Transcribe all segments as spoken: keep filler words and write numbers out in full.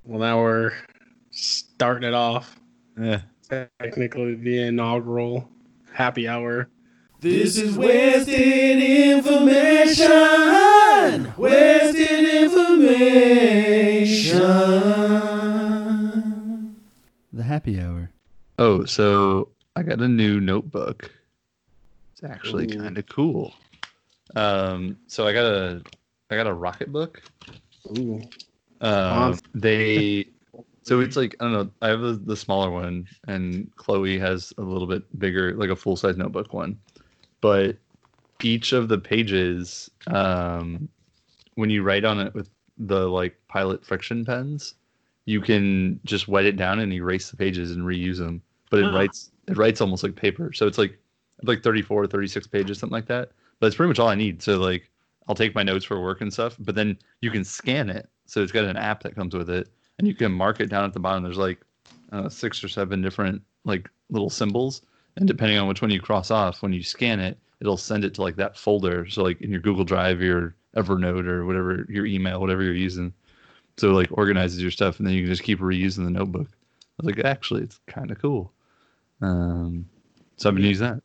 Well, now we're starting it off. Yeah. Technically, the inaugural happy hour. This is wasted information. Wasted information. The happy hour. Oh, so I got a new notebook. It's actually kind of cool. Um, so I got a I got a Rocket book. Ooh. Um, they so it's like I don't know. I have the, the smaller one, and Chloe has a little bit bigger, like a full size notebook one. But each of the pages, um, when you write on it with the like Pilot friction pens, you can just wet it down and erase the pages and reuse them. But it Huh. writes it writes almost like paper. So it's like like thirty-four, thirty-six pages, something like that. But it's pretty much all I need. So like I'll take my notes for work and stuff, but then you can scan it. So it's got an app that comes with it, and you can mark it down at the bottom. There's like uh, six or seven different like little symbols, and depending on which one you cross off, when you scan it, it'll send it to like that folder. So like in your Google Drive, your Evernote, or whatever, your email, whatever you're using. So it like organizes your stuff, and then you can just keep reusing the notebook. I was like, actually, it's kind of cool. Um, so I've been using that.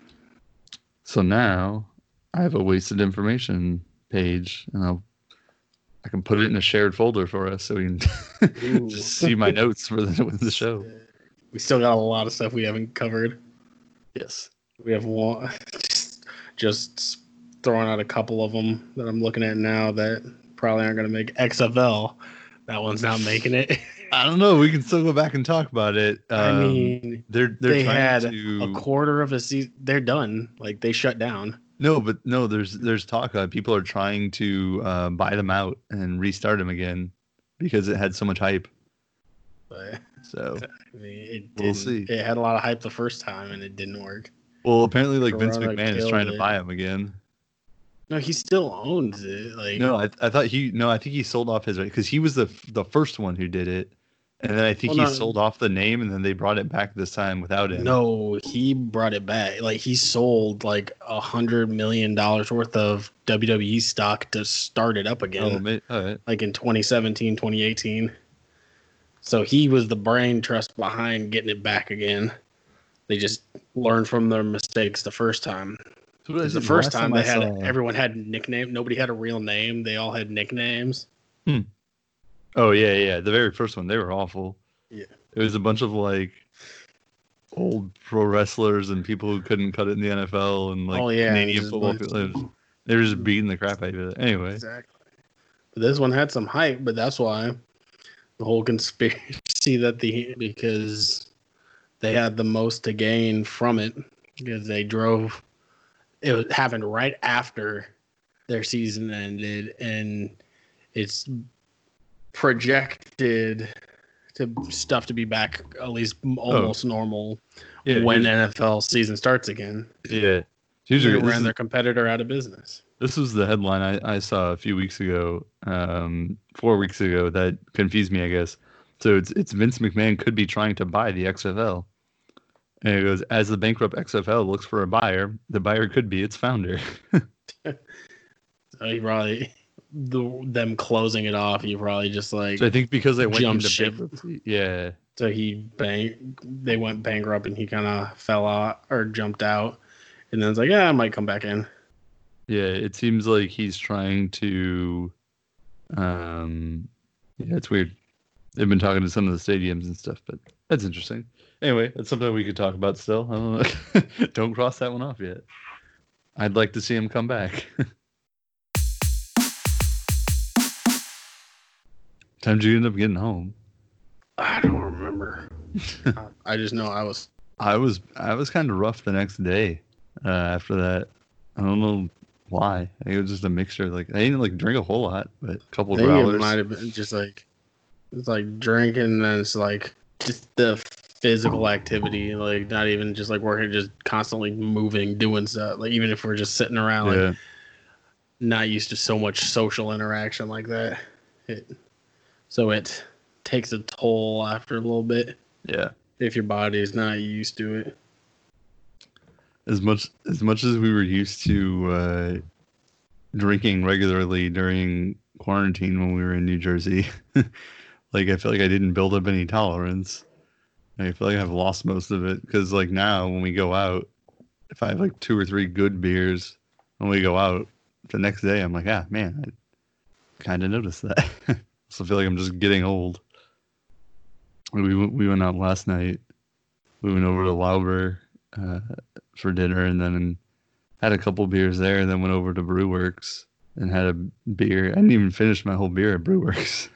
So now I have a wasted information page, and I'll I can put it in a shared folder for us, so we can just see my notes for the, the show. We still got a lot of stuff we haven't covered. Yes. We have one, just, just throwing out a couple of them that I'm looking at now that probably aren't going to make X F L. That one's not making it. I don't know. We can still go back and talk about it. Um, I mean, they're they're they trying had to a quarter of a season. They're done. Like they shut down. no, but no. There's there's talk. Uh, people are trying to uh, buy them out and restart them again because it had so much hype. But So I mean, it We'll didn't. see. It had a lot of hype the first time, and it didn't work. well, apparently, like Vince Corona McMahon is killed trying to it. buy them again. No, he still owns it. Like No, I I thought he no, I think he sold off his right because he was the the first one who did it, and then I think Well, he no. sold off the name, and then they brought it back this time without him. no, he brought it back. Like he sold like a hundred million dollars worth of W W E stock to start it up again. Oh, ma- all right. Like in twenty seventeen, twenty eighteen. So he was the brain trust behind getting it back again. They just learned from their mistakes the first time. So what I Because the said first last time they I had saw- everyone had nickname. Nobody had a real name. They all had nicknames. Oh yeah, yeah. The very first one, they were awful. Yeah. It was a bunch of like old pro wrestlers and people who couldn't cut it in the N F L and like Oh, yeah, Canadian just football. bunch- People. They were just beating the crap out of it. Anyway, Exactly. But this one had some hype, but that's why the whole conspiracy that the because they had the most to gain from it because they drove. It was happened right after their season ended, and it's projected to stuff to be back at least almost normal yeah. when here's- N F L season starts again. yeah. Here's They your, this, ran is, their competitor out of business. this was the headline I, I saw a few weeks ago, um, four weeks ago that confused me, I guess. So it's it's Vince McMahon could be trying to buy the X F L. And it goes, as the bankrupt X F L looks for a buyer, the buyer could be its founder. So he probably the them closing it off. He probably just like So I think because they went Jump into ship. bankruptcy, yeah, so he bank they went bankrupt and he kind of fell out or jumped out, and then it's like yeah I might come back in. yeah, it seems like he's trying to, um, yeah, it's weird. They've been talking to some of the stadiums and stuff, but that's interesting. Anyway, that's something we could talk about still. I don't know. Don't cross that one off yet. I'd like to see him come back. Time did you end up getting home? I don't remember. I just know I was. I was I was kind of rough the next day. Uh, after that, I don't know why. I think it was just a mixture. Like I didn't like drink a whole lot, but a couple I think it growlers. might have been just like it's like drinking, and then it's like just the physical activity, like not even just like working, just constantly moving, doing stuff. Like even if we're just sitting around, like Yeah, not used to so much social interaction like that. It, so it takes a toll after a little bit yeah. if your body is not used to it. As much as much as we were used to uh, drinking regularly during quarantine when we were in New Jersey, like like I feel like I didn't build up any tolerance. I feel like I've lost most of it because like now when we go out, if I have like two or three good beers when we go out, the next day I'm like, ah, man, I kind of noticed that. So I feel like I'm just getting old. We we went out last night. We went over to Lauber uh, for dinner and then had a couple beers there and then went over to Brewworks and had a beer. I didn't even finish my whole beer at Brewworks.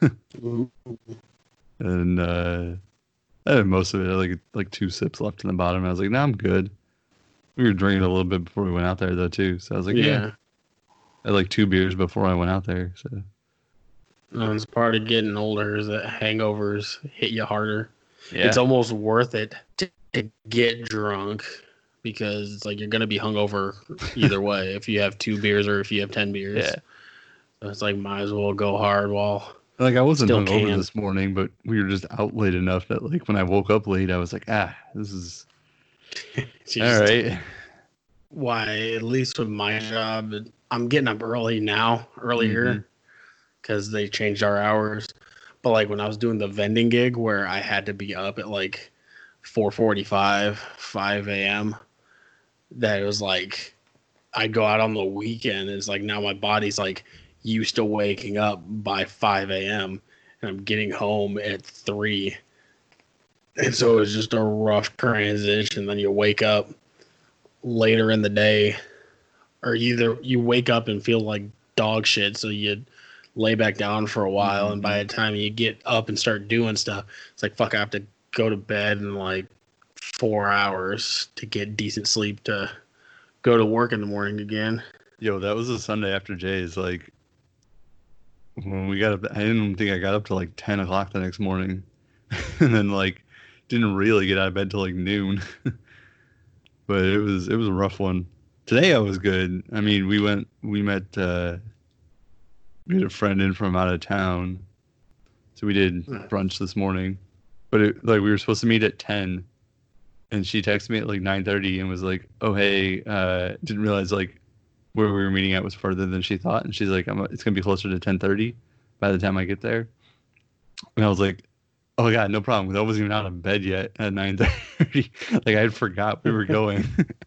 And uh, I had most of it. I had like like two sips left in the bottom. I was like, nah, I'm good. We were drinking a little bit before we went out there though too. So I was like, yeah. yeah. I had like two beers before I went out there. So no, it's part of getting older is that hangovers hit you harder. yeah. It's almost worth it to, to get drunk because it's like you're gonna be hungover either way if you have two beers or if you have ten beers. Yeah. So it's like might as well go hard while like I wasn't still hungover can. this morning, but we were just out late enough that like when I woke up late, I was like, ah, this is all right. Why, at least with my job, I'm getting up early now, earlier, because mm-hmm. they changed our hours. But like when I was doing the vending gig where I had to be up at like four forty-five, five a.m., that it was like I'd go out on the weekend. It's like now my body's like used to waking up by five a.m. and I'm getting home at three. And so it was just a rough transition. Then you wake up later in the day, or either you wake up and feel like dog shit, so you lay back down for a while, mm-hmm. and by the time you get up and start doing stuff, it's like, fuck, I have to go to bed in like four hours to get decent sleep to go to work in the morning again. Yo, that was a Sunday after Jay's. Like, when we got up, I didn't think I got up till like ten o'clock the next morning. And then, like, didn't really get out of bed till like noon. But it was it was a rough one. Today I was good. I mean, we went, we met, uh, we had a friend in from out of town. So we did brunch this morning. But it, like we were supposed to meet at ten. And she texted me at like nine thirty and was like, oh, hey, uh, didn't realize like where we were meeting at was further than she thought. And she's like, I'm, it's going to be closer to ten thirty by the time I get there. And I was like, oh, God, no problem. Because I wasn't even out of bed yet at nine thirty. Like, I had forgot we were going.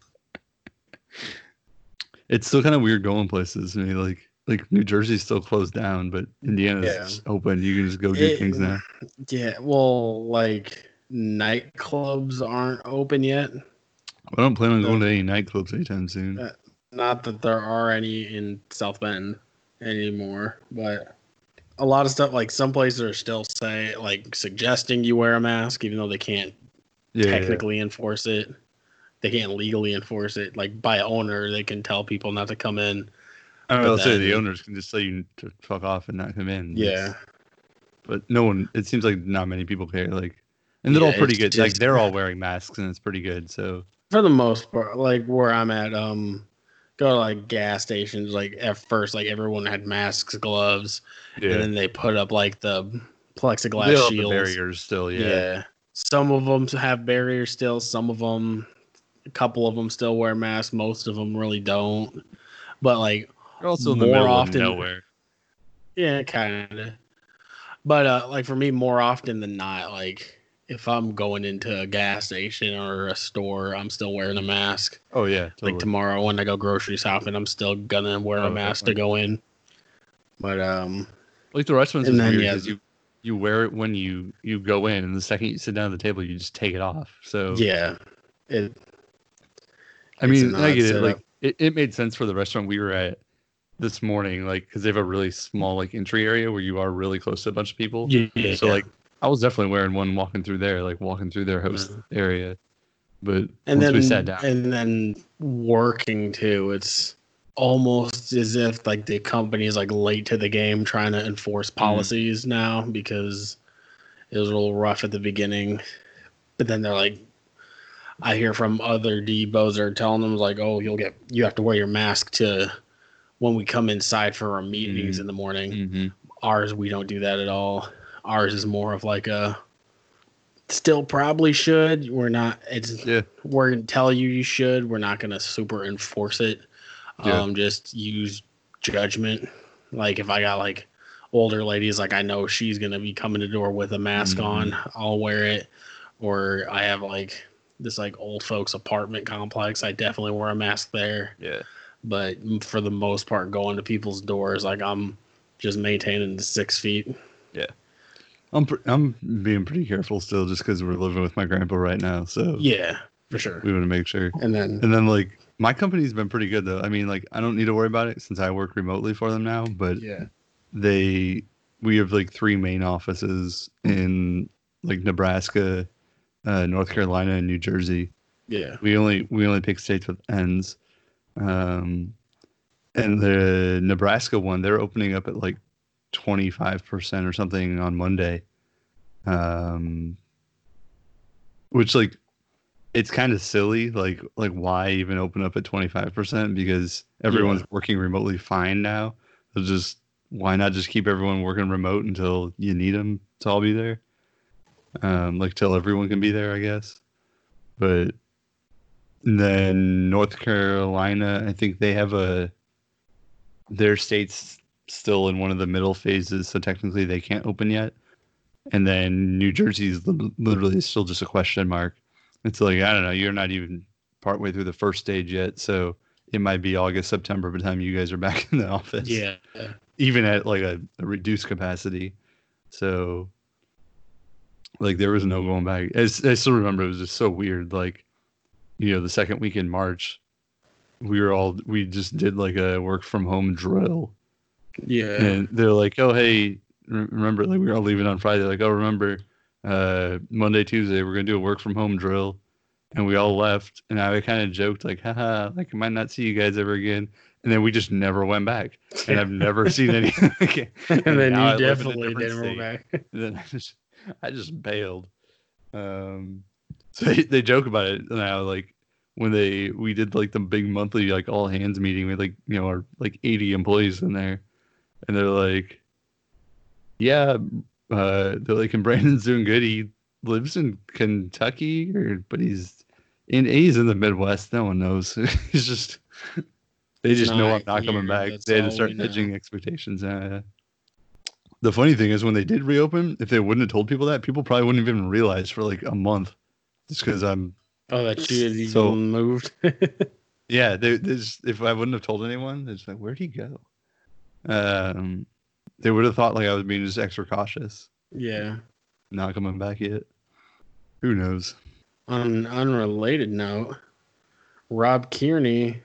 It's still kind of weird going places. I mean, like, like New Jersey's still closed down, but Indiana's yeah. open. You can just go do it, things now. Yeah, well, like, nightclubs aren't open yet. I don't plan on going to any nightclubs anytime soon. Uh, not that there are any in South Bend anymore, but a lot of stuff, like some places are still say like suggesting you wear a mask, even though they can't yeah, technically yeah. enforce it. They can't legally enforce it. Like by owner, they can tell people not to come in. I mean, I'll say the owners can just tell you to fuck off and not come in. Yeah, but no one. It seems like not many people care. Like, and they're yeah, all pretty good. Just, like they're all wearing masks, and it's pretty good. So for the most part, like where I'm at, um, go to like gas stations. Like at first, like everyone had masks, gloves, yeah. and then they put up like the plexiglass they all shields, have the barriers still. Yeah. yeah, some of them have barriers still. Some of them, a couple of them still wear masks. Most of them really don't. But like they're also in more the middle often, of nowhere. Yeah, kind of. But uh, like for me, more often than not, like if I'm going into a gas station or a store, I'm still wearing a mask. Oh yeah, totally. Like tomorrow when I go grocery shopping, I'm still gonna wear oh, a mask definitely. to go in. But um, like the restaurants is weird because yeah, you you wear it when you you go in, and the second you sit down at the table, you just take it off. So yeah, it. I mean, I get it. Like it, it made sense for the restaurant we were at this morning, like because they have a really small like entry area where you are really close to a bunch of people. Yeah. So like I was definitely wearing one walking through there, like walking through their host yeah. area. But and once then we sat down, and then working too, it's almost as if like the company is like late to the game trying to enforce policies mm-hmm. now because it was a little rough at the beginning. But then they're like, I hear from other depos that are telling them like, oh, you'll get you have to wear your mask to when we come inside for our meetings mm-hmm. in the morning. Mm-hmm. Ours, we don't do that at all. Ours is more of like a still probably should. We're not, it's, yeah. we're going to tell you you should. We're not going to super enforce it. Yeah. Um, just use judgment. Like if I got like older ladies, like I know she's gonna be coming to the door with a mask Mhm. on. I'll wear it. Or I have like this like old folks apartment complex. I definitely wear a mask there. Yeah. But for the most part, going to people's doors, like I'm just maintaining the six feet. Yeah. I'm pr- I'm being pretty careful still, just because we're living with my grandpa right now. So Yeah, for sure. we want to make sure. And then And then like my company's been pretty good though. I mean, like I don't need to worry about it since I work remotely for them now. But yeah, they we have like three main offices in like Nebraska, uh, North Carolina, and New Jersey. yeah, We only we only pick states with N's. Um, and the Nebraska one, they're opening up at like twenty-five percent or something on Monday. Um, which like it's kind of silly. Like like why even open up at twenty-five percent? Because everyone's Yeah. working remotely fine now. So just why not just keep everyone working remote until you need them to all be there? Um, like till everyone can be there, I guess. But then North Carolina, I think they have a their state's still in one of the middle phases, so technically they can't open yet. And then New Jersey's li- literally still just a question mark. It's like I don't know, you're not even partway through the first stage yet, so it might be August, September by the time you guys are back in the office. yeah, Even at like a, a reduced capacity. So like there was no going back. I, s- I still remember it was just so weird. Like, you know, the second week in March, we were all we just did like a work from home drill, yeah. and they're like, "Oh, hey, re- remember?" Like we were all leaving on Friday. Like, "Oh, remember, uh, Monday, Tuesday, we're gonna do a work from home drill," and we all left. And I kind of joked like, "Haha, like I might not see you guys ever again." And then we just never went back, and I've never seen any. again. And then now I you live in a definitely different didn't roll state. back. And then I just, I just bailed. Um, so they, they joke about it now, like when they we did like the big monthly like all hands meeting with like you know our like eighty employees in there, and they're like, yeah, uh, they're like, and Brandon's doing good. He lives in Kentucky, or but he's in he's in the Midwest. No one knows. He's just they just know I'm Not not coming here, back. that's They had to all start we know. hedging expectations. Uh, the funny thing is when they did reopen, if they wouldn't have told people that, people probably wouldn't have even realized for like a month, just because I'm Oh, that you had So- even moved. yeah. They, they just, if I wouldn't have told anyone, they're just like, where'd he go? Um, they would have thought like I was being just extra cautious, Yeah. not coming back yet. Who knows? On an unrelated note, Rob Kearney,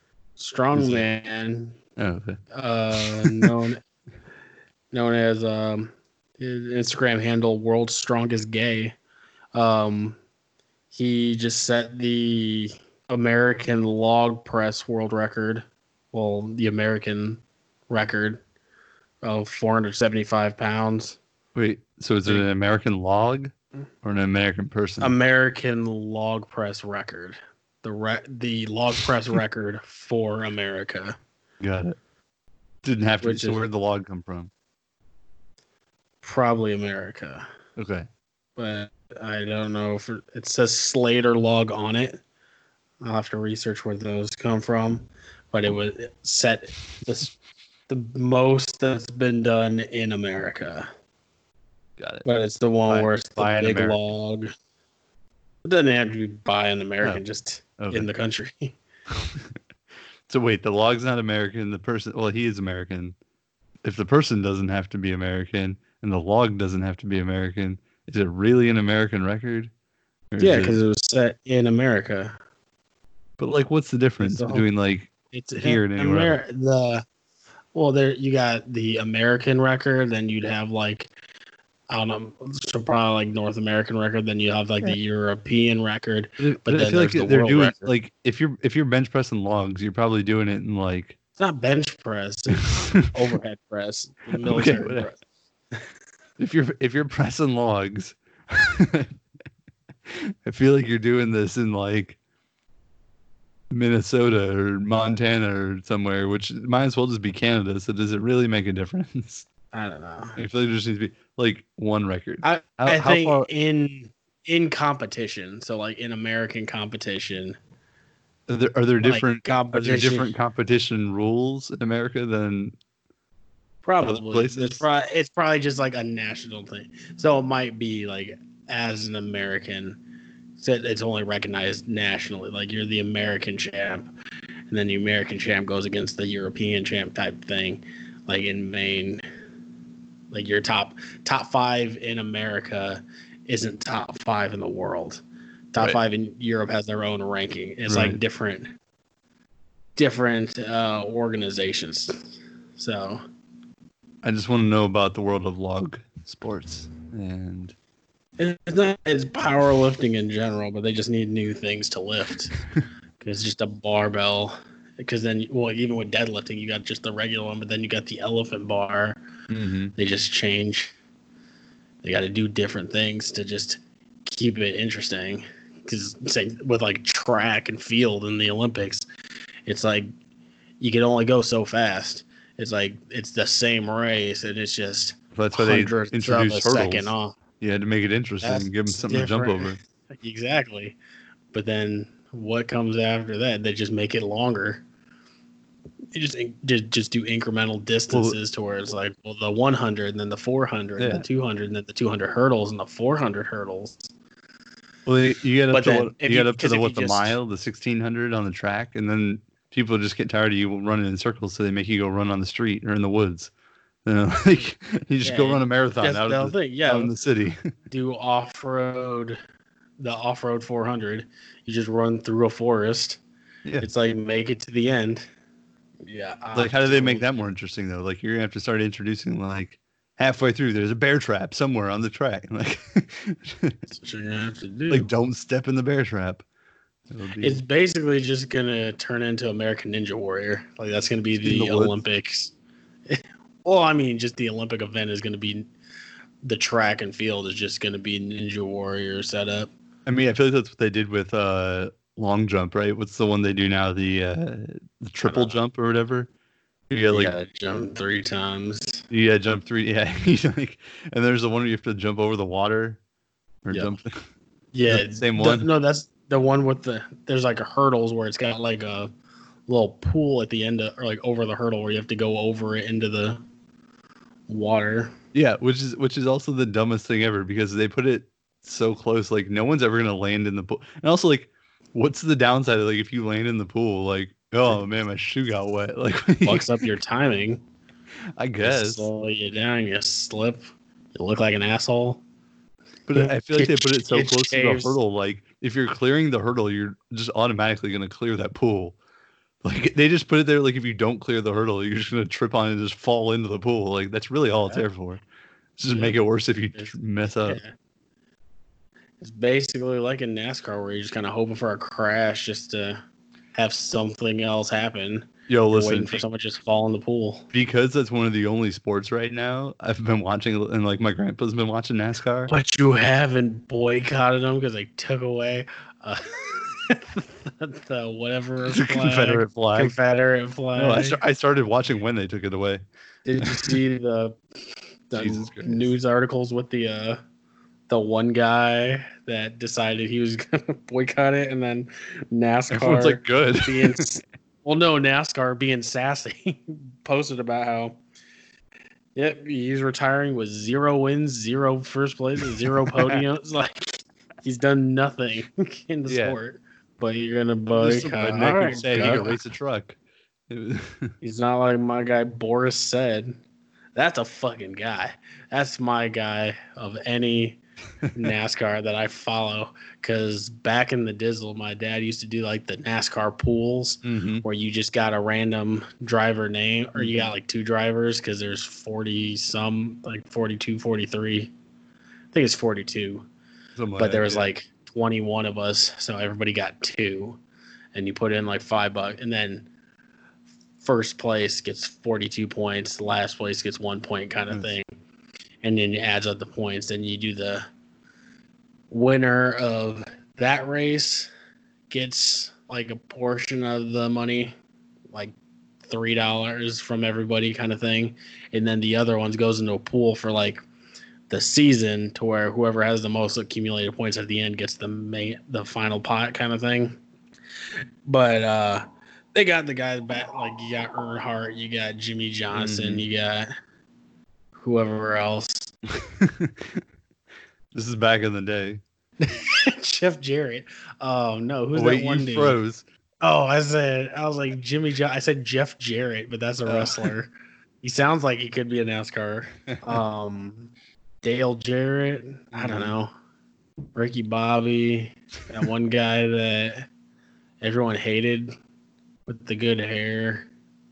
strongman, Oh, okay. uh, known known as um, his Instagram handle World's Strongest Gay. Um, he just set the American log press world record. Well, the American record of four hundred seventy-five pounds. Wait, so is it an American log or an American person? American log press record. The re- the log press record for America. Got it. Didn't have to. Which So is- where'd the log come from? Probably America. Okay. But I don't know if it, it says Slater log on it. I'll have to research where those come from. But it was set this the most that's been done in America. Got it. But it's the one By- where it's the by an big American. log. It doesn't have to be by an American, Oh, just okay. in the country. So wait, the log's not American. The person, well, he is American. If the person doesn't have to be American and the log doesn't have to be American, is it really an American record? Or is Yeah, it- because it was set in America. But like, what's the difference the whole- between like It's Here and anywhere Amer- the well, there you got the American record, then you'd have like I don't know, so probably like North American record, then you have like the European record. But, But I then feel like there's the they're world doing record. like if you're if you're bench pressing logs, you're probably doing it in like It's not bench press, it's overhead press, the military whatever. press. if you're if you're pressing logs. I feel like you're doing this in like Minnesota or Montana or somewhere, which might as well just be Canada. So does it really make a difference? I don't know. I feel like there just needs to be like one record. I, How- I how think far- in in competition, so like in American competition, Are there, are there like different are there competition. different competition rules in America than Probably. places? It's probably it's probably just like a national thing. So it might be like as an American, so it's only recognized nationally. Like you're the American champ, and then the American champ goes against the European champ type thing. Like in Maine, like your top top five in America isn't top five in the world. Top Right. five in Europe has their own ranking. It's Right. like different different uh, organizations. So I just want to know about the world of log sports. And it's not it's powerlifting in general, but they just need new things to lift. Because it's just a barbell. Because then, well, even with deadlifting, you got just the regular one, but then you got the elephant bar. mm-hmm. They just change. They got to do different things to just keep it interesting. Because say with like track and field in the Olympics, it's like you can only go so fast. It's like it's the same race, and it's just That's why they hundredths of introduced a hurdles. second off. You had to make it interesting That's and give them something different. to jump over. Exactly. But then what comes after that? They just make it longer. You just just just do incremental distances to where it's like, well, the one hundred, and then the four hundred, Yeah. and the two hundred, and then the two hundred hurdles, and the four hundred hurdles. Well, you you get up But to then what, if you get you- up to 'cause the if what you the just- mile, the sixteen hundred on the track, and then people just get tired of you running in circles, so they make you go run on the street or in the woods. You know, like you just go Yeah, run a marathon That's out, the of the, thing. Yeah, out in the city. do off road, the off road four hundred. You just run through a forest. Yeah. It's like make it to the end. Yeah. Like, how do they make that more interesting though? Like, you're gonna have to start introducing like halfway through, there's a bear trap somewhere on the track. Like, That's what you're gonna have to do. like don't step in the bear trap. It'll be- It's basically just gonna turn into American Ninja Warrior. Like that's gonna be In the, the woods? Olympics. Well, I mean, just the Olympic event is gonna be the track and field is just gonna be Ninja Warrior setup. I mean, I feel like that's what they did with uh, long jump, right? What's the one they do now? The uh, the triple know. jump or whatever. You got You like gotta jump three times. you gotta jump three, yeah. you like, and there's the one where you have to jump over the water or Yeah. jump. Yeah, that the same the- one? no, that's the one with the. There's like a hurdles where it's got like a little pool at the end of, or like over the hurdle where you have to go over it into the water. Yeah, which is which is also the dumbest thing ever because they put it so close. Like no one's ever gonna land in the pool. And also, like, what's the downside of like if you land in the pool? Like, oh man, my shoe got wet. Like, Fucks up your timing. I guess. Slow you down, you slip, you look like an asshole. But I feel like they put it so It close to the shaves. hurdle. Like, if you're clearing the hurdle, you're just automatically going to clear that pool. Like, they just put it there. Like, if you don't clear the hurdle, you're just going to trip on it and just fall into the pool. Like, that's really all it's Yeah. there for. It's just Yeah. make it worse if you It's- tr- mess up. Yeah. It's basically like in NASCAR where you're just kind of hoping for a crash just to have something else happen. Yo, You're listen, waiting for someone to just fall in the pool. because that's one of the only sports right now I've been watching, and like my grandpa's been watching NASCAR. But you haven't boycotted them because they took away uh, the whatever The flag, Confederate flag. Confederate flag. No, I, sta- I started watching when they took it away. Did you see the, the Jesus Christ. news articles with the uh, the one guy that decided he was gonna boycott it, and then NASCAR Everyone's like, good. being well, no, NASCAR being sassy posted about how. Yep, he's retiring with zero wins, zero first places, zero podiums. Like he's done nothing in the Yeah. sport. But you're gonna Just some boycott. redneck All who right, said he go. could race a truck. It was- He's not like my guy Boris said. That's a fucking guy. That's my guy of any NASCAR that I follow. Because back in the Dizzle, my dad used to do like the NASCAR pools Mhm. where you just got a random driver name or you got like two drivers because there's forty some, like forty-two, forty-three. I think it's forty-two. Something But there that, was yeah. like twenty-one of us. So everybody got two. And you put in like five bucks. And then first place gets forty-two points, last place gets one point kind of Hmm. thing. And then it adds up the points. Then you do the winner of that race gets like a portion of the money, like three dollars from everybody kind of thing. And then the other ones goes into a pool for like the season to where whoever has the most accumulated points at the end gets the main, the final pot kind of thing. But uh they got the guys back, like you got Earnhardt, you got Jimmy Johnson, Mhm. you got whoever else. This is back in the day. Jeff Jarrett. Oh no, who's Oh, wait, that one you dude? froze. Oh, I said I was like Jimmy. Jo- I said Jeff Jarrett, but that's a Oh. wrestler. He sounds like he could be a NASCAR. Um, Dale Jarrett. I don't know. Ricky Bobby. That one guy that everyone hated with the good hair.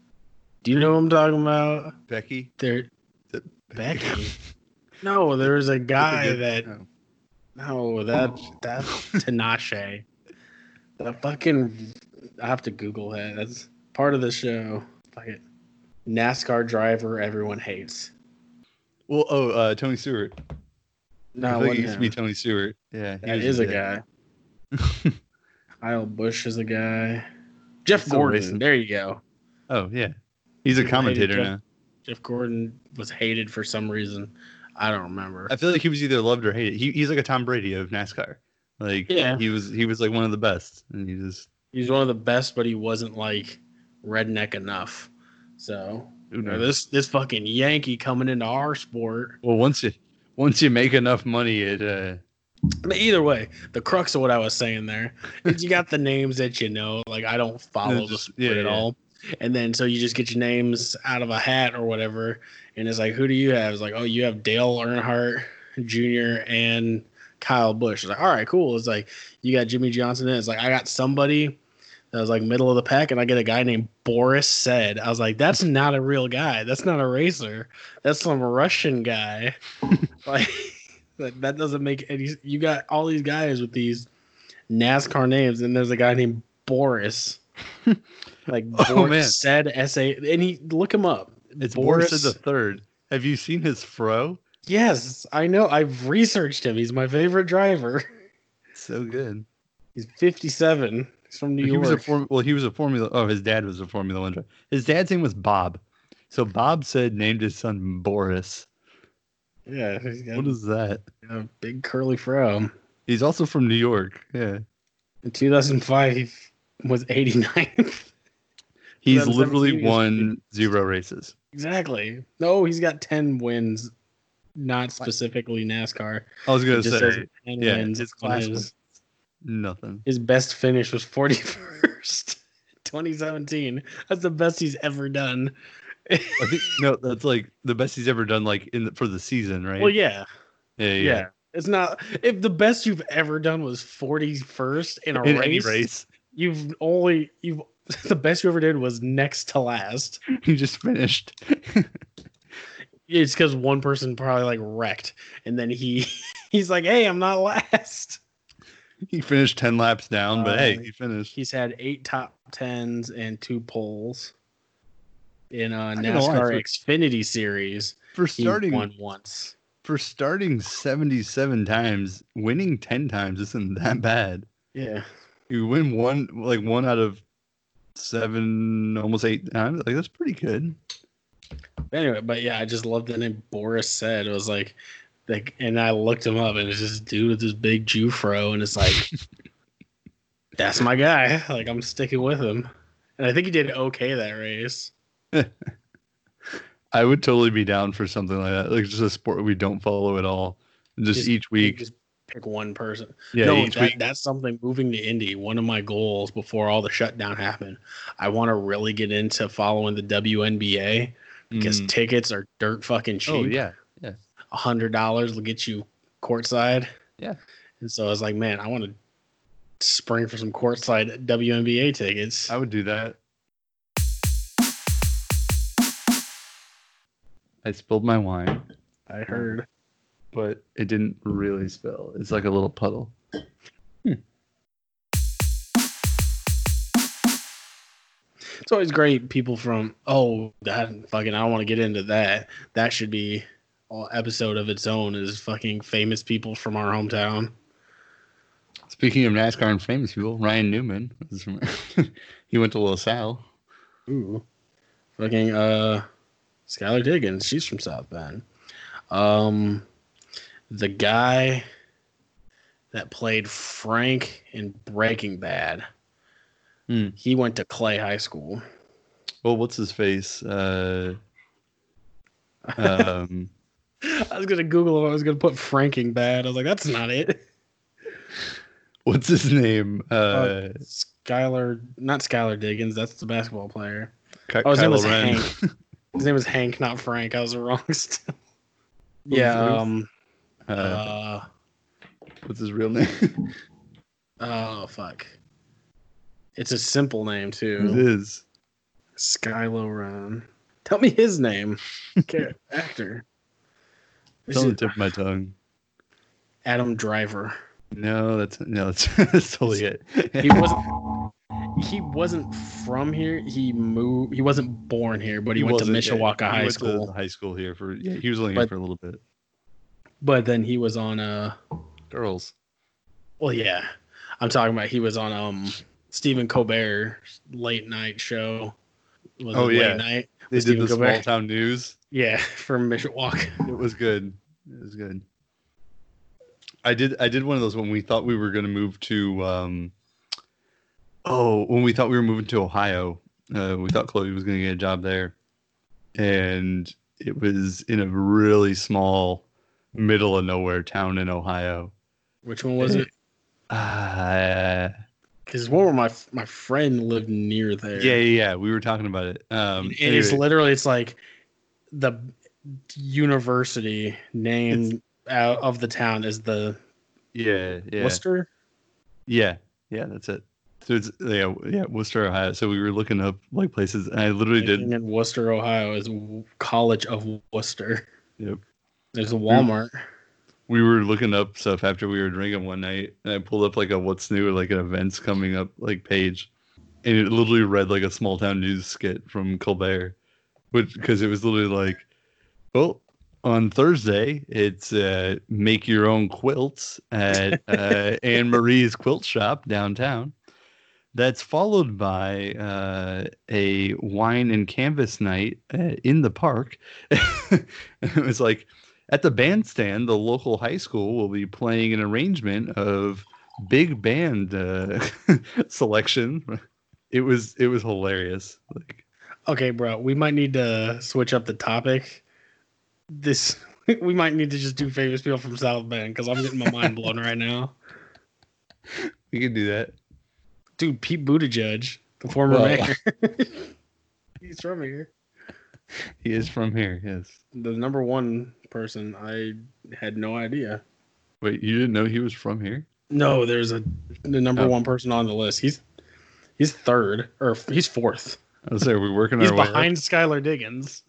Do you know what I'm talking about? Becky. There, Becky. No, there was a guy that. Oh. No, that that's Tinashe. The fucking. I have to Google that. That's part of the show. Fuck it. NASCAR driver everyone hates. Well, oh, uh, Tony Stewart. No, I it think it wasn't used to be him. Tony Stewart. Yeah, he That was is a dick. guy. Kyle Busch is a guy. Jeff Still Gordon. racing. There you go. Oh yeah, he's a People hated commentator Jeff- now. Jeff Gordon was hated for some reason. I don't remember. I feel like he was either loved or hated. He, he's like a Tom Brady of NASCAR. Like Yeah. he was he was like one of the best, and he just He's one of the best, but he wasn't like redneck enough. So you know, this this fucking Yankee coming into our sport. well once you once you make enough money, it uh But either way, the crux of what I was saying there is you got the names that you know. Like I don't follow the Just- sport yeah, at yeah. all. And then so you just get your names out of a hat or whatever. And it's like, who do you have? It's like, oh, you have Dale Earnhardt Junior and Kyle Busch. It's like, all right, cool. It's like you got Jimmy Johnson. It's like I got somebody that was like middle of the pack, and I get a guy named Boris Said. I was like, that's not a real guy. That's not a racer. That's some Russian guy. Like that, that doesn't make any. You got all these guys with these NASCAR names, and there's a guy named Boris. Like Oh, Boris man. Said S A, and he look him up. it's Boris the third. Have you seen his fro? Yes, I know. I've researched him. He's my favorite driver. So good. He's fifty-seven. He's from New he York. was a form, well, he was a Formula. Oh, his dad was a Formula One driver. His dad's name was Bob. So Bob said named his son Boris. yeah, he's got What is that? a big curly fro. He's also from New York. Yeah. In two thousand five, he was eighty-ninth. He's twenty seventeen, literally he was won zero races. Exactly. No, he's got ten wins, not specifically NASCAR. I was It gonna just says say ten yeah, wins his on class his, was nothing. his best finish was forty-first. twenty seventeen. That's the best he's ever done. I think no, that's like the best he's ever done, like in the, for the season, right? Well, yeah. yeah, yeah. Yeah. It's not if the best you've ever done was forty-first in a In race, any race, you've only you've the best you ever did was next to last. he just finished. It's because one person probably like wrecked, and then he he's like, "Hey, I'm not last." He finished ten laps down, but Uh, hey, he finished. He's had eight top tens and two poles in a I don't know why, NASCAR for- Xfinity Series. For He starting won once. for starting seventy-seven times, winning ten times isn't that bad. Yeah, You win one, like one out of seven, almost eight times. Like that's pretty good. anyway, but yeah, I just love the name Boris Said. It was like, like, and I looked him up, and it's this dude with this big Jew fro, and it's like, that's my guy. Like, I'm sticking with him, and I think he did okay that race. I would totally be down for something like that, like just a sport we don't follow at all. Just, Just- each week, Just pick one person. yeah, no, each that, week. that's something. Moving to Indy, one of my goals before all the shutdown happened, I want to really get into following the W N B A because Mm. tickets are dirt fucking cheap. Oh yeah, A hundred dollars will get you courtside. Yeah. And so I was like, man, I want to spring for some courtside W N B A tickets. I would do that. I spilled my wine, I heard. but it didn't really spill. It's like a little puddle. It's always great. People from oh that fucking I don't want to get into that. That should be an episode of its own. Is fucking famous people from our hometown. Speaking of NASCAR and famous people, Ryan Newman. is from- he went to LaSalle. Ooh, fucking uh, Skylar Diggins. She's from South Bend. Um, the guy that played Frank in Breaking Bad. Hmm. He went to Clay High School. Well, what's his face? Uh, um, I was gonna Google him. I was gonna put Franking Bad. I was like, that's not it. What's his name? Uh, Uh, Skylar, not Skylar Diggins. That's the basketball player. Ky- Oh, his name Kylo was Ren. Hank. His name was Hank, not Frank. I was wrong still. Yeah. Um. uh, Uh. what's his real name? Oh fuck. It's a simple name It too. is. Skylo Ren. Tell me his name. Char- Actor. It's on the tip of my tongue. Adam Driver. No, that's no, that's, that's totally it. He wasn't. He wasn't from here. He moved. He wasn't born here, but he, went to wasn't- yeah, Mishawaka he High went to School. high school here for yeah. He was only here But- for a little bit. But then he was on uh Girls. well, yeah. I'm talking about he was on um Stephen Colbert late night show. Was Oh, it yeah. late night? They with did Stephen the Colbert? small town news. Yeah, from Mishawaka. It was good. It was good. I did I did one of those when we thought we were going to move to um oh, when we thought we were moving to Ohio. Uh, we thought Chloe was going to get a job there. And it was in a really small middle of nowhere town in Ohio. Which one was it? Uh, Because one where my my friend lived near there. yeah, yeah, yeah. We were talking about it. Um, And it's anyway, literally it's like the university name out of the town is the yeah, yeah, Worcester. yeah, yeah. That's it. So it's yeah, yeah, Worcester, Ohio. So we were looking up like places, and I literally did. In Worcester, Ohio, is College of Worcester. Yep. There's a Walmart. We were looking up stuff after we were drinking one night, and I pulled up like a what's new, like an events coming up like page, and it literally read like a small town news skit from Colbert, which because it was literally like, well, on Thursday it's uh, make your own quilts at uh, Anne Marie's Quilt Shop downtown. That's followed by uh, a wine and canvas night uh, in the park. It was like, at the bandstand, the local high school will be playing an arrangement of big band uh, selection. It was it was hilarious. Like, Okay, bro, we might need to switch up the topic. This we might need to just do famous people from South Bend because I'm getting my mind blown right now. we can do that. Dude, Pete Buttigieg, the former Well, mayor. He's from here. He is from here. Yes. The number one person. I had no idea. Wait, you didn't know he was from here? No, there's a the number Oh. one person on the list. He's he's third or he's fourth. I was saying we're working He's our way behind Skylar Diggins.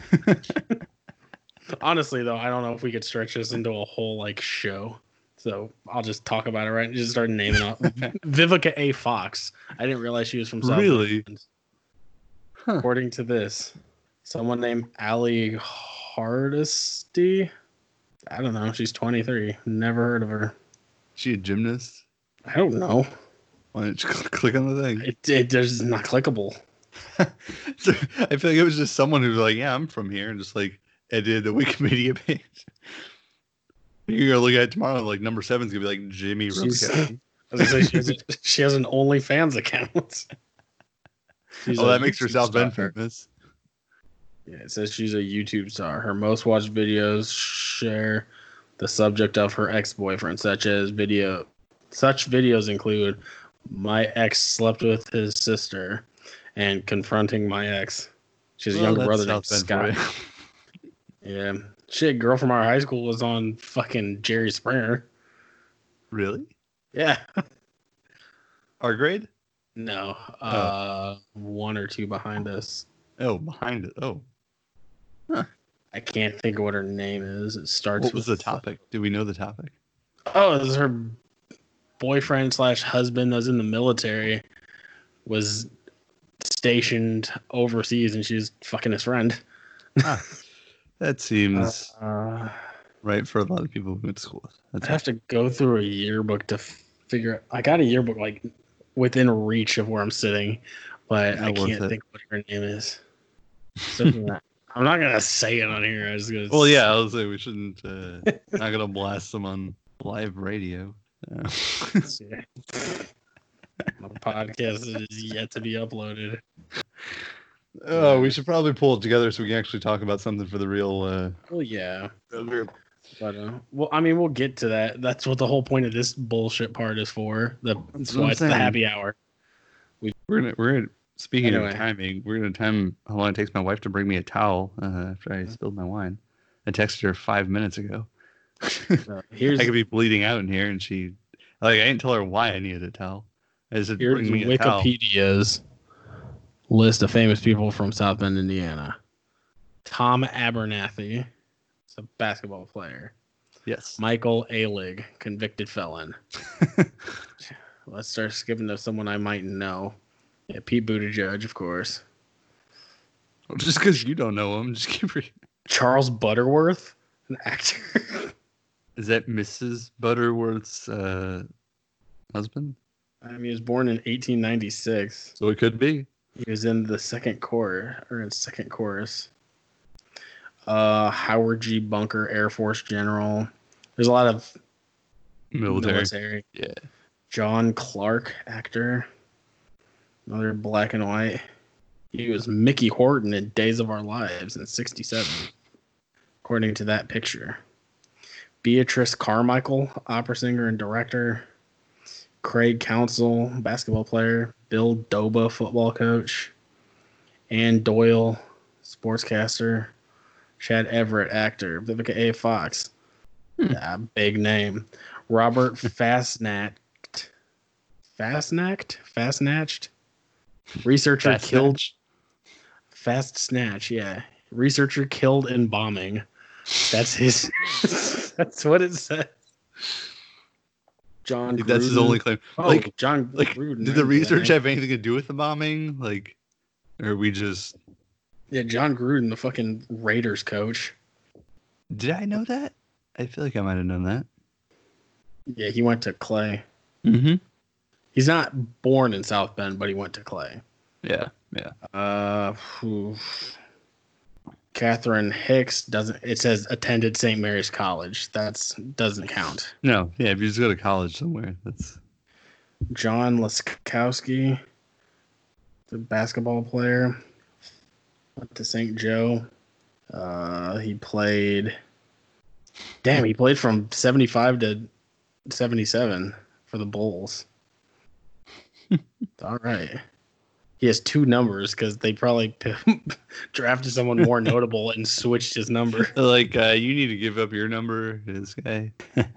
Honestly, though, I don't know if we could stretch this into a whole like show. So I'll just talk about it right. Just start naming off Vivica A. Fox. I didn't realize she was from South Really? Bend. Huh. According to this, someone named Allie Hardesty. I don't know. She's twenty-three. Never heard of her. She a gymnast? I don't know. Why don't you click on the thing? It it just not clickable. So, I feel like it was just someone who was like, "Yeah, I'm from here," and just like edited the Wikipedia page. You're gonna look at it tomorrow, like number seven's gonna be like Jimmy She's- Rupka. I was gonna say she has, a, she has an OnlyFans account. She's Oh, a that makes her YouTube South Bend star. famous. Yeah, it says she's a YouTube star. Her most watched videos share the subject of her ex-boyfriend, such as video. Such videos include "My ex slept with his sister" and "Confronting my ex." She has a Well, younger that's brother named South Bend Scott. for you. Yeah, shit. Girl from our high school was on fucking Jerry Springer. Really? Yeah. Our grade? No. Uh, one or two behind us. Oh, behind it. Oh, I can't think of what her name is. It starts what was the with topic? Do we know the topic? Oh, it was her boyfriend slash husband that was in the military was stationed overseas and she was fucking his friend. Ah, that seems Uh, right for a lot of people who went to school. I'd That's have to go through a yearbook to f- figure I got a yearbook like within reach of where I'm sitting, but I Not worth can't it. think what her name is. So, I'm not gonna say it on here. I was gonna well, yeah. I was say we shouldn't. Uh, not gonna blast them on live radio. Uh, Yeah. My podcast is yet to be uploaded. Oh, Yeah. we should probably pull it together so we can actually talk about something for the real. Uh, Well, yeah. group. But uh, well, I mean, we'll get to that. That's what the whole point of this bullshit part is for. The, that's what I'm why it's the saying. happy hour. We're gonna we're gonna speaking Anyway. of timing, we're gonna time how long it takes my wife to bring me a towel uh, after I spilled my wine. I texted her five minutes ago. Uh, here's I could be bleeding out in here, and she like I didn't tell her why I needed a towel. I said here's bring me a towel. Wikipedia's list of famous people from South Bend, Indiana. Tom Abernathy, is a basketball player. Yes. Michael Alig, convicted felon. Let's start skipping to someone I might know. Yeah, Pete Buttigieg, of course. Just because you don't know him, just keep. Re- Charles Butterworth, an actor. Is that Missus Butterworth's uh, husband? I mean, he was born in eighteen ninety-six. So it could be. He was in the second core or in second chorus. Uh, Howard G. Bunker, Air Force General. There's a lot of Military. military. Yeah. John Clark, actor. Another black and white. He was Mickey Horton in Days of Our Lives in sixty-seven, according to that picture. Beatrice Carmichael, opera singer and director. Craig Counsell, basketball player. Bill Doba, football coach. Ann Doyle, sportscaster. Chad Everett, actor. Vivica A. Fox, Hmm. yeah, big name. Robert Fastnacht. Fastnacht? Fastnatched? Researcher Fast killed. Snatch. Fast Snatch, yeah. Researcher killed in bombing. That's his. That's what it says. John I think that's his Gruden. only claim. Oh, like, John like, Gruden. did I the know research that. have anything to do with the bombing? Like, or we just Yeah, John Gruden, the fucking Raiders coach. did I know that? I feel like I might have known that. Yeah, he went to Clay. Mm-hmm. He's not born in South Bend, but he went to Clay. Yeah, yeah. Uh, whew. Catherine Hicks doesn't. It says attended Saint Mary's College. That's doesn't count. No, yeah. If you just go to college somewhere, that's John Laskowski, the basketball player, went to Saint Joe. Uh, he played. Damn, he played from seventy-five to seventy-seven for the Bulls. All right. He has two numbers because they probably p- drafted someone more notable and switched his number. like uh, you need to give up your number to this guy.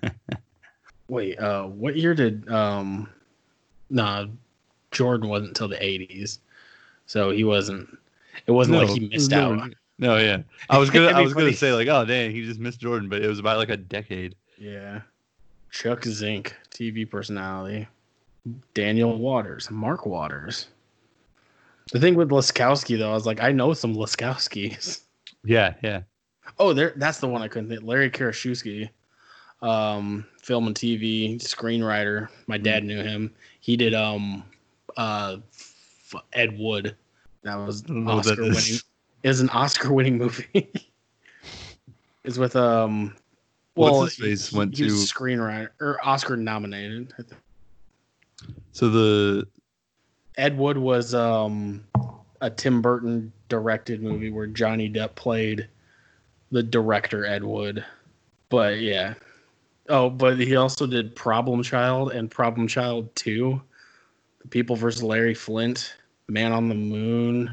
Wait, uh, what year did um? Nah, Jordan wasn't until the eighties, so he wasn't. It wasn't like he missed no, out. No, yeah. I was gonna, It'd I be was gonna funny. say like, oh dang, he just missed Jordan, but it was about like a decade. Yeah. Chuck Zink, T V personality. Daniel Waters, Mark Waters. The thing with Laskowski, though, I was like, I know some Laskowskis. Yeah, yeah. Oh, there. That's the one I couldn't think. Larry Karaszewski, um, film and T V screenwriter. My dad knew him. He did um, uh, f- Ed Wood. That was I don't know what that Oscar is. winning. It was an Oscar winning movie. It's with um. Well, What's his face he, went he was to- screenwriter or Oscar nominated. I think. So the Ed Wood was um, a Tim Burton directed movie where Johnny Depp played the director Ed Wood. But yeah. Oh, but he also did Problem Child and Problem Child two. The People versus Larry Flint, Man on the Moon,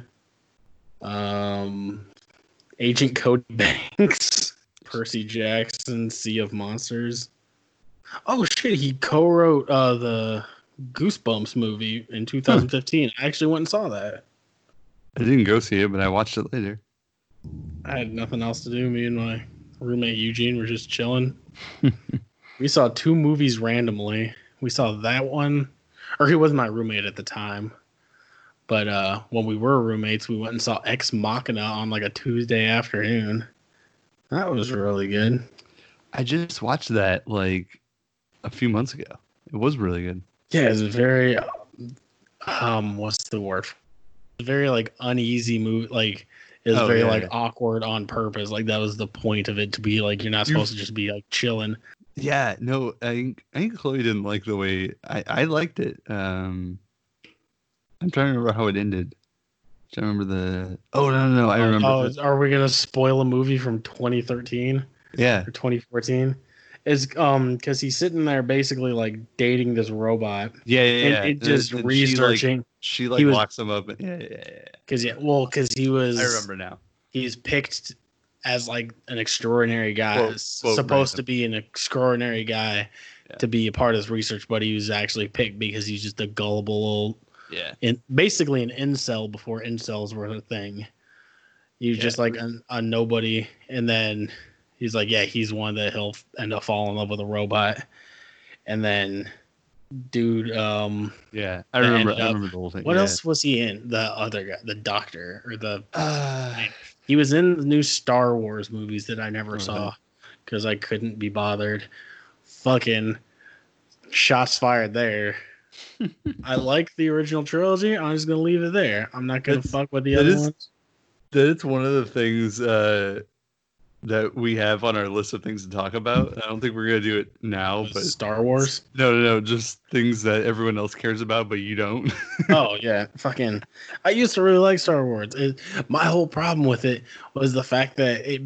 um, Agent Cody Banks, Percy Jackson, Sea of Monsters. Oh shit, he co-wrote uh, the Goosebumps movie in two thousand fifteen. I actually went and saw that. I didn't go see it, but I watched it later. I had nothing else to do. Me and my roommate Eugene were just chilling. We saw two movies randomly. We saw that one, or he was my roommate at the time. But uh, when we were roommates, we went and saw Ex Machina on like a Tuesday afternoon. That was really good. I just watched that like a few months ago. It was really good. Yeah, it's very um, what's the word? Very like uneasy movie. Like it was Oh, very yeah, like yeah. awkward on purpose. Like that was the point of it, to be like you're not You- supposed to just be like chilling. Yeah, no, I think I think Chloe didn't like the way I I liked it. Um, I'm trying to remember how it ended. I remember the. Oh no, no, no! I remember. Oh, the... are we gonna spoil a movie from twenty thirteen Yeah. or twenty fourteen? Is um because he's sitting there basically like dating this robot. Yeah, yeah, and yeah. it just and researching. She like, she, like he was locks him up. And, yeah, yeah, yeah. because yeah, well, because he was. I remember now. He's picked as like an extraordinary guy, Quote, quote supposed random. to be an extraordinary guy Yeah. to be a part of this research, but he was actually picked because he's just a gullible, Yeah. in basically an incel before incels were a thing. He was Yeah. just like a, a nobody, and then he's like, yeah, he's one that he'll end up falling in love with a robot, and then, dude, um, Yeah, I that remember. ended I up- remember the whole thing. what yeah. else was he in? The other guy, the doctor, or the Uh, he was in the new Star Wars movies that I never Okay. saw because I couldn't be bothered. Fucking shots fired there. I like the original trilogy. I'm just gonna leave it there. I'm not gonna That's- fuck with the that other is- ones. that it's one of the things uh, that we have on our list of things to talk about. I don't think we're gonna do it now, but Star Wars. no, no, no, just things that everyone else cares about, but you don't. Oh yeah, fucking. I used to really like Star Wars. It, my whole problem with it was the fact that it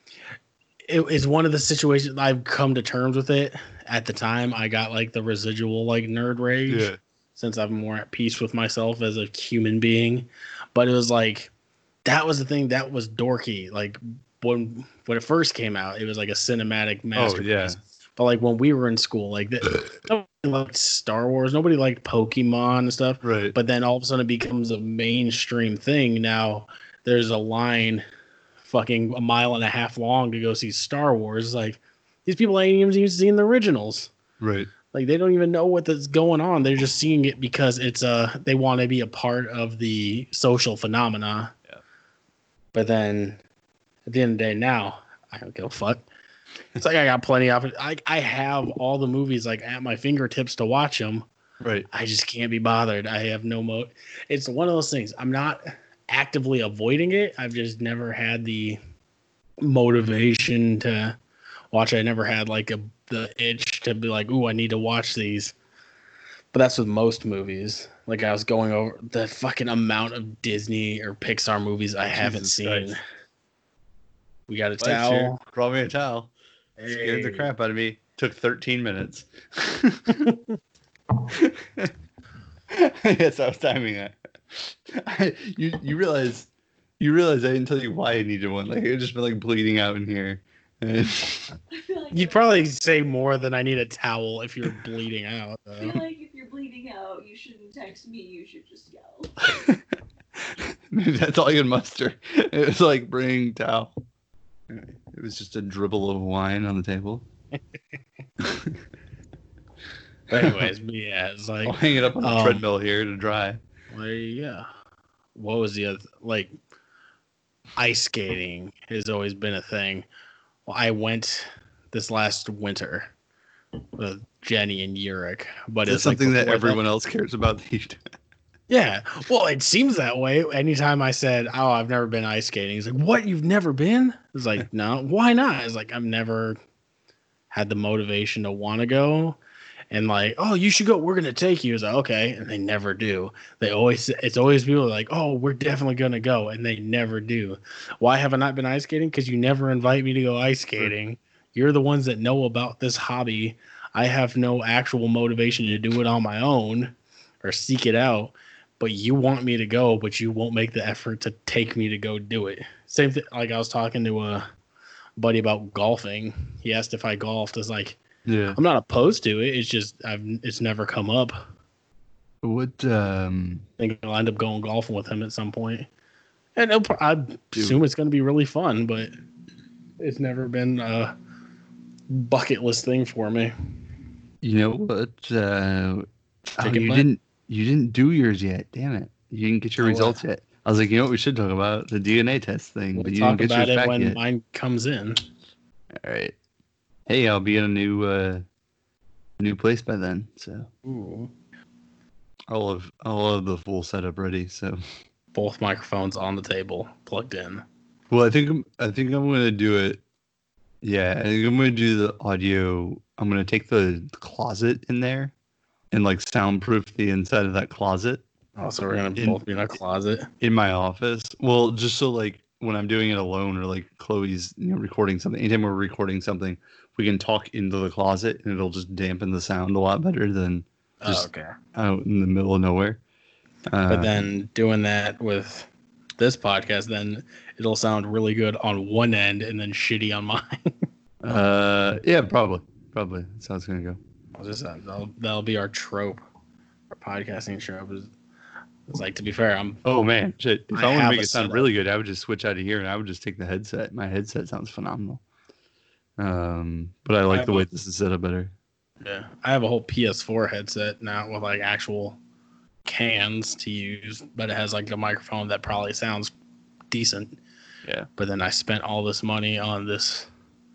it is one of the situations I've come to terms with it. At the time, I got like the residual like nerd rage. yeah, Since I'm more at peace with myself as a human being. But it was like that was the thing that was dorky. Like when when it first came out, it was like a cinematic masterpiece. yeah. But like when we were in school, like that, nobody liked Star Wars, nobody liked Pokemon and stuff. right. But then all of a sudden it becomes a mainstream thing. Now there's a line fucking a mile and a half long to go see Star Wars. Like these people ain't even seen the originals. right. Like they don't even know what's going on. They're just seeing it because it's a they want to be a part of the social phenomena. Yeah. But then at the end of the day, now I don't give a fuck. It's like I got plenty of it. I I have all the movies like at my fingertips to watch them. Right. I just can't be bothered. I have no mo. It's one of those things. I'm not actively avoiding it. I've just never had the motivation to watch. I never had like a the itch to be like, ooh, I need to watch these. But that's with most movies. Like I was going over the fucking amount of Disney or Pixar movies I haven't Jesus seen. Christ. We got a Life towel. share. Brought me a towel. Scared the Hey. crap out of me. Took thirteen minutes. Yes, I was timing it. I, you you realize you realize I didn't tell you why I needed one. Like it just been like bleeding out in here. And I feel like You'd probably say more than I need a towel if you're bleeding out. I Though. feel like if you're bleeding out, you shouldn't text me. You should just yell. maybe that's all I can muster. It was like bring towel. It was just a dribble of wine on the table. But anyways, but yeah, it's like I'll hang it up on the um, treadmill here to dry. Well, yeah. What was the other like ice skating has always been a thing. Well, I went this last winter with Jenny and Yurik, but It's it's like something that before everyone else cares about. Yeah. Well, it seems that way. Anytime I said, "Oh, I've never been ice skating," he's like, "What? You've never been?" It's like, "No. Why not?" It's like I've never had the motivation to want to go. And like, oh, you should go. We're gonna take you. It's like, okay, and they never do. They always, it's always people like, oh, we're definitely gonna go, and they never do. Why have I not been ice skating? Because you never invite me to go ice skating. You're the ones that know about this hobby. I have no actual motivation to do it on my own or seek it out. But you want me to go, but you won't make the effort to take me to go do it. Same thing. Like I was talking to a buddy about golfing. He asked if I golfed. It's like, Yeah. I'm not opposed to it. It's just I've it's never come up. What? Um. I think I'll end up going golfing with him at some point, and it'll, pro- I assume it's going to be really fun. But it's never been a bucket list thing for me. You know what? Uh, oh, Chicken you butt? didn't. You didn't do yours yet. Damn it! You didn't get your Oh, results yet. I was like, you know what? We should talk about the D N A test thing, We'll but you talk didn't get about yours it back when yet. mine comes in. All right. Hey, I'll be in a new uh, new place by then, so Ooh. I'll have I'll have the full setup ready. So, Both microphones on the table, plugged in. well, I think I'm, I think I'm gonna do it. Yeah, I think I'm gonna do the audio. I'm gonna take the closet in there and like soundproof the inside of that closet, Oh, so we're gonna In- both be in a closet. in my office. Well, just so like when I'm doing it alone or like Chloe's, you know, recording something. Anytime we're recording something, we can talk into the closet and it'll just dampen the sound a lot better than just Oh, okay. out in the middle of nowhere. Uh, But then doing that with this podcast, then it'll sound really good on one end and then shitty on mine. uh, yeah, probably, probably that's how it's gonna go. What's this? That'll, that'll be our trope. Our podcasting trope is. It's like, to be fair, I'm. Oh man, shit! If I I, want to have make a it sound setup. really good, I would just switch out of here and I would just take the headset. My headset sounds phenomenal. Um, but I like have the way a- this is set up better. Yeah, I have a whole P S four headset now with like actual cans to use, but it has like a microphone that probably sounds decent. Yeah. But then I spent all this money on this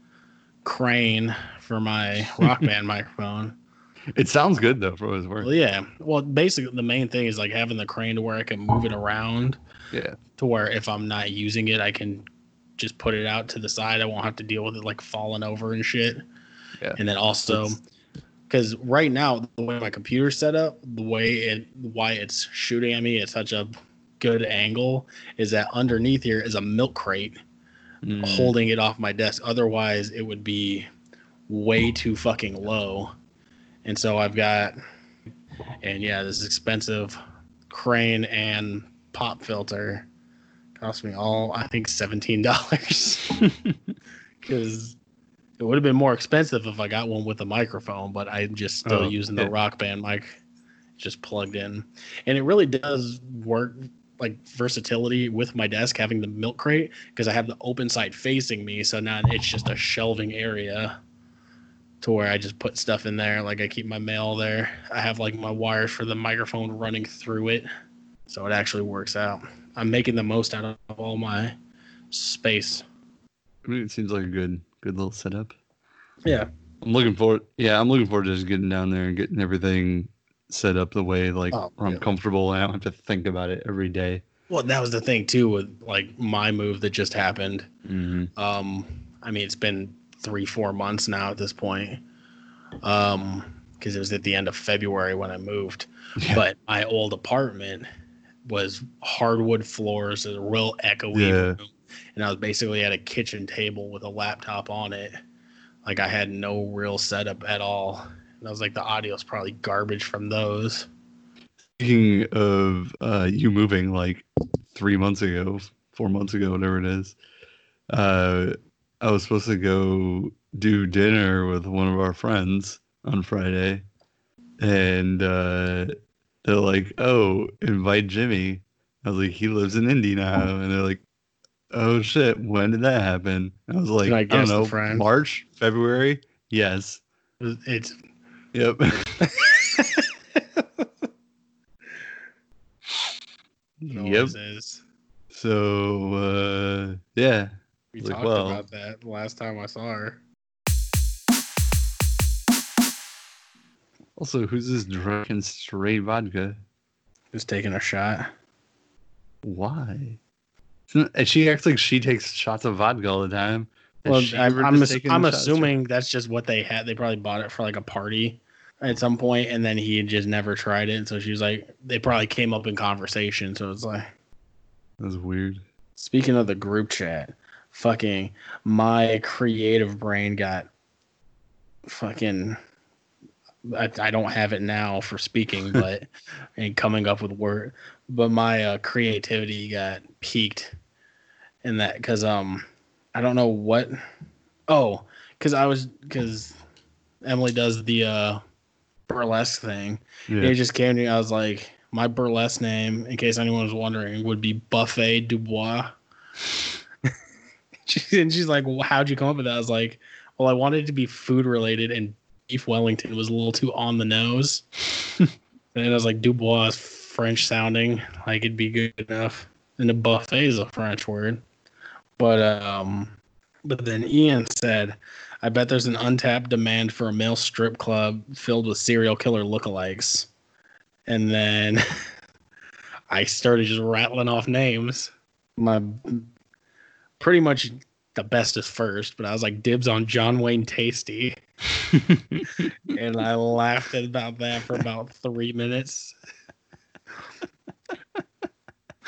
crane for my Rock Band microphone. It sounds good though for what it's worth. Well, yeah. Well, basically, the main thing is like having the crane to where I can move it around Yeah. to where if I'm not using it, I can just put it out to the side. I won't have to deal with it like falling over and shit. Yeah. And then also, It's- because right now, the way my computer's set up, the way it, why it's shooting at me at such a good angle is that underneath here is a milk crate Mm. holding it off my desk. Otherwise, it would be way too fucking low. And so I've got, and yeah, this expensive crane and pop filter cost me all, I think, seventeen dollars. Because it would have been more expensive if I got one with a microphone, but I'm just still Oh, using the yeah. Rock Band mic just plugged in. And it really does work, like versatility with my desk having the milk crate, because I have the open side facing me. So now it's just a shelving area to where I just put stuff in there. Like I keep my mail there. I have like my wires for the microphone running through it. So it actually works out. I'm making the most out of all my space. I mean, it seems like a good, good little setup. Yeah. I'm looking forward. Yeah, I'm looking forward to just getting down there and getting everything set up the way like Oh, where I'm yeah. comfortable and I don't have to think about it every day. Well, that was the thing too with like my move that just happened. Mm-hmm. Um, I mean, it's been three, four months now at this point. Um, because it was at the end of February when I moved. Yeah. But my old apartment was hardwood floors, a real echoey Yeah. room, and I was basically at a kitchen table with a laptop on it. Like I had no real setup at all. And I was like, the audio's probably garbage from those. Speaking of uh, you moving like three months ago, four months ago, whatever it is, uh, I was supposed to go do dinner with one of our friends on Friday, and uh, they're like, "Oh, invite Jimmy." I was like, "He lives in Indy now," and they're like, "Oh shit, when did that happen?" I was like, Can I "I, guess don't the know, friend? March, February." Yes. It's Yep. it Yep. always is. So uh, yeah. We Like, talked well- about that the last time I saw her. Also, who's this drinking straight vodka? Just taking a shot. Why? Isn't- And she acts like she takes shots of vodka all the time. Has Well, she I'm, ever I'm, just ass- taken I'm shots? assuming that's just what they had. They probably bought it for like a party at some point, and then he had just never tried it. And so she was like, they probably came up in conversation. So it's like, That's weird. speaking of the group chat, fucking my creative brain got fucking. I, I don't have it now for speaking, but and coming up with word, but my uh, creativity got peaked in that because um I don't know what. Oh, because I was because Emily does the uh, burlesque thing. Yeah. It just came to me. I was like, my burlesque name, in case anyone was wondering, would be Buffet Dubois. She, and she's like, well, how'd you come up with that? I was like, well, I wanted it to be food related, and beef Wellington was a little too on the nose. And then I was like, Dubois is French sounding, like it'd be good enough. And the buffet is a French word. But um, but then Ian said, I bet there's an untapped demand for a male strip club filled with serial killer lookalikes. And then I started just rattling off names. My pretty much the best is first, but I was like, dibs on John Wayne Tasty. And I laughed about that for about three minutes.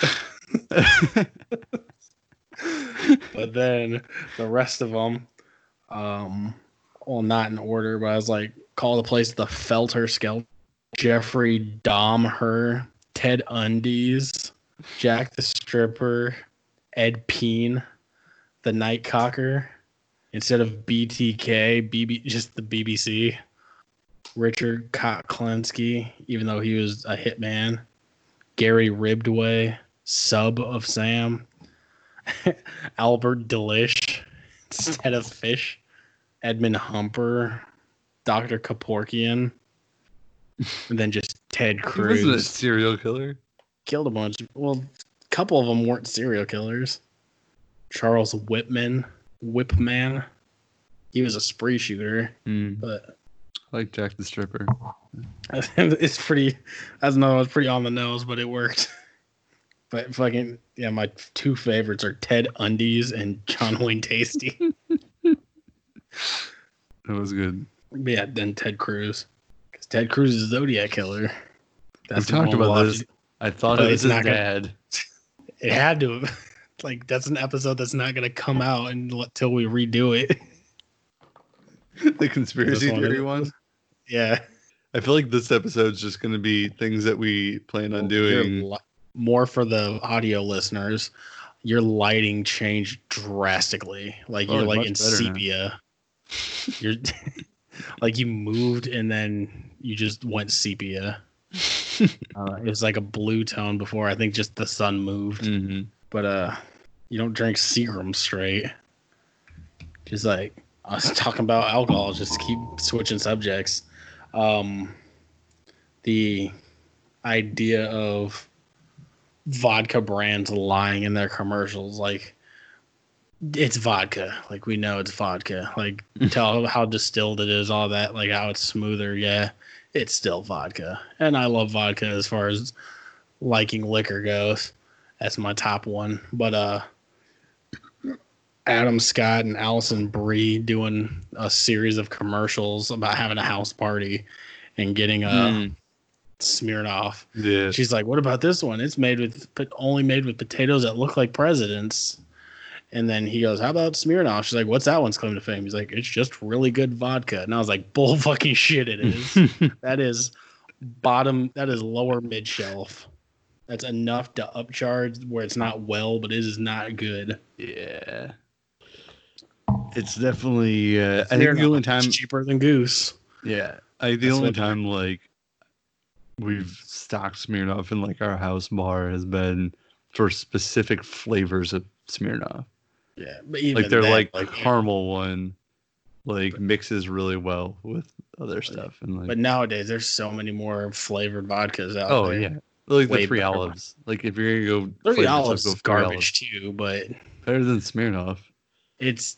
But then the rest of them, um, well, not in order, but I was like, call the place the Felter Skelter, Jeffrey Dahmer, Ted Undies, Jack the Stripper, Ed Peen, the Night Cocker, instead of B T K, B B, just the B B C, Richard Kotlensky, even though he was a hitman, Gary Ribdway, Sub of Sam, Albert Delish instead of Fish, Edmund Humper, Doctor Kevorkian, and then just Ted He Cruz. wasn't a serial killer. Killed a bunch. Well, a couple of them weren't serial killers. Charles Whitman, Whipman. He was a spree shooter, Mm, but I like Jack the Stripper. it's pretty. That's another one that's pretty on the nose, but it worked. But fucking yeah, my two favorites are Ted Undies and John Wayne Tasty. That was good. But yeah, then Ted Cruz, because Ted Cruz is a Zodiac killer. We've the talked one we'll about have this. to- I thought But it was it's his not gonna- dad. It had to. Like that's an episode that's not gonna come out until we redo it. The conspiracy This one, theory isn't it? one. Yeah. I feel like this episode's just going to be things that we plan on Your doing. li- more for the audio listeners, your lighting changed drastically. Like Oh, you're like much in better now. sepia. You're like you moved and then you just went sepia. Uh, it was like a blue tone before. I think just the sun moved. hmm But uh, you don't drink Seagram straight. Just like I was talking about alcohol. Just keep switching subjects. Um, the idea of vodka brands lying in their commercials, like it's vodka, like we know it's vodka, like tell how distilled it is, all that, like how it's smoother. Yeah, it's still vodka, and I love vodka as far as liking liquor goes. That's my top one. But uh, Adam Scott and Allison Brie doing a series of commercials about having a house party and getting a Mm. Smirnoff. Yeah. She's like, "What about this one? It's made with, but only made with potatoes that look like presidents." And then he goes, "How about Smirnoff?" She's like, "What's that one's claim to fame?" He's like, "It's just really good vodka." And I was like, "Bull fucking shit! It is. That is bottom. That is lower mid shelf. That's enough to upcharge where it's not well, but it is not good." Yeah. It's definitely. Uh, I think the only time. It's cheaper than Goose. Yeah, I think the That's only what- time like we've stocked Smirnoff in like our house bar has been for specific flavors of Smirnoff. Yeah, but even Like they're that, like, like caramel one, like mixes really well with other stuff and like. But nowadays, there's so many more flavored vodkas out oh there. yeah, like Way the Three better. Olives. Like if you're gonna go Three flavor stuff, Olives go is Three garbage too, but Olives. Better than Smirnoff. it's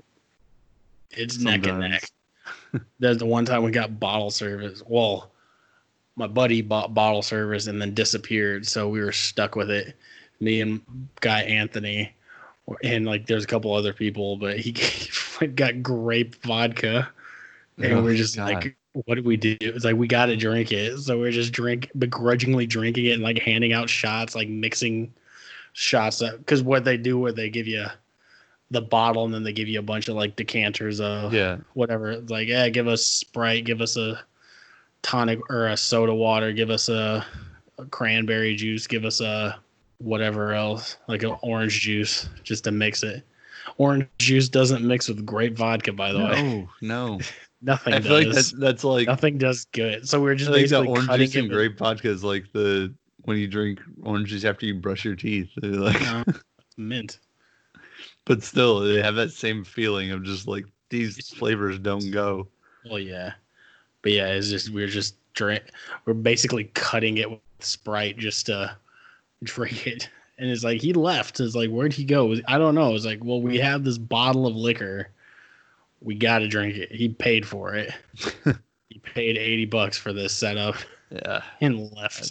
it's neck and Sometimes. neck. There's the one time we got bottle service. Well, my buddy bought bottle service and then disappeared, so we were stuck with it. Me and guy Anthony, and like there's a couple other people, but he got grape vodka, and Oh, we're just God. like, what do we do? It's like we got to drink it, so we're just drink begrudgingly drinking it and like handing out shots, like mixing shots up. Because what they do, where they give you the bottle and then they give you a bunch of like decanters of Yeah. whatever. It's like, yeah, give us Sprite, give us a tonic or a soda water, give us a, a cranberry juice, give us a whatever else, like an orange juice, just to mix it. Orange juice doesn't mix with grape vodka, by the way. No, no. Nothing I does. feel like that's that's like Nothing does good. So we're I just think that basically orange cutting juice it and with- grape vodka is like the when you drink orange juice after you brush your teeth. They're like, No, mint. but still, they have that same feeling of just like these flavors don't go. Well, yeah, but yeah, it's just we're just drink. We're basically cutting it with Sprite just to drink it. And it's like he left. It's like, where'd he go? I don't know. It's like, well, we have this bottle of liquor. We got to drink it. He paid for it. He paid eighty bucks for this setup Yeah, and left.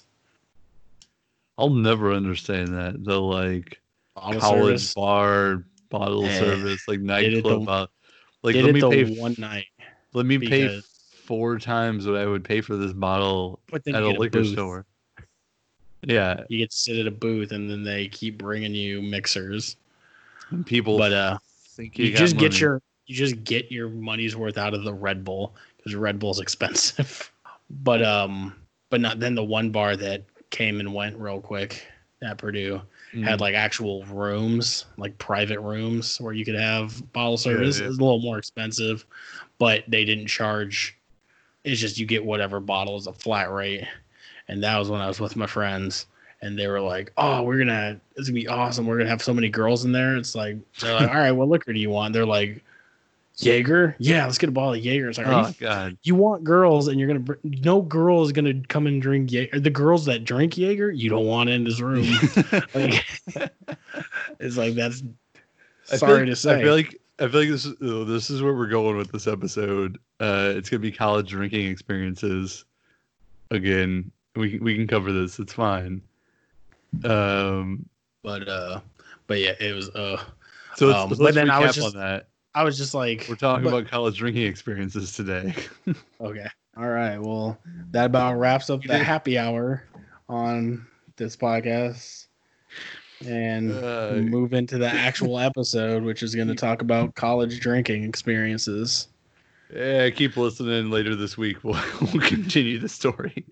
I'll never understand that. The like Bottle college service. bar bottle Yeah. service, like Did it nightclub. the- uh, like Did let it me the pay. one f- night. let me pay because- four times what I would pay for this bottle But then at you a get a liquor booth. store. Yeah, You get to sit at a booth, and then they keep bringing you mixers. and people But uh, think you you, got just get money. your you just get your money's worth out of the Red Bull because Red Bull's expensive. but um, but not then the one bar that came and went real quick at Purdue had Mm. like actual rooms, like private rooms where you could have bottle service. yeah. It was a little more expensive, but they didn't charge. It's just you get whatever bottle is a flat rate. And that was when I was with my friends, and they were like, "Oh, we're gonna, it's gonna be awesome. We're gonna have so many girls in there." It's like they're like, "All right, what liquor do you want?" They're like, "Jaeger, yeah, let's get a bottle of Jaeger." It's like, Are Oh you, god. you want girls, and you're gonna, br- no girl is gonna come and drink Jaeger. The girls that drink Jaeger, you don't want in this room. Like, it's like that's I feel sorry like- to say. I feel like I feel like this is oh, this is where we're going with this episode. Uh, it's gonna be college drinking experiences. Again, we we can cover this. It's fine. Um, but uh, but yeah, it was uh, so let's, Um, let's but then I was recap just- on that. I was just like, We're talking but- about college drinking experiences today. Okay. All right. Well, that about wraps up the happy hour on this podcast. And Uh, we move into the actual episode, which is going to talk about college drinking experiences. Yeah, keep listening. Later this week, we'll, we'll continue the story.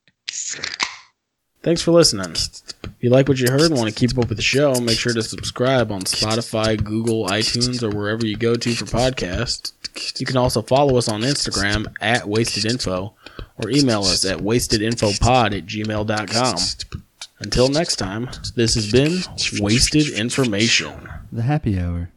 Thanks for listening. If you like what you heard and want to keep up with the show, make sure to subscribe on Spotify, Google, iTunes, or wherever you go to for podcasts. You can also follow us on Instagram at wastedinfo or email us at wastedinfopod at gmail dot com. Until next time, this has been Wasted Information. The happy hour.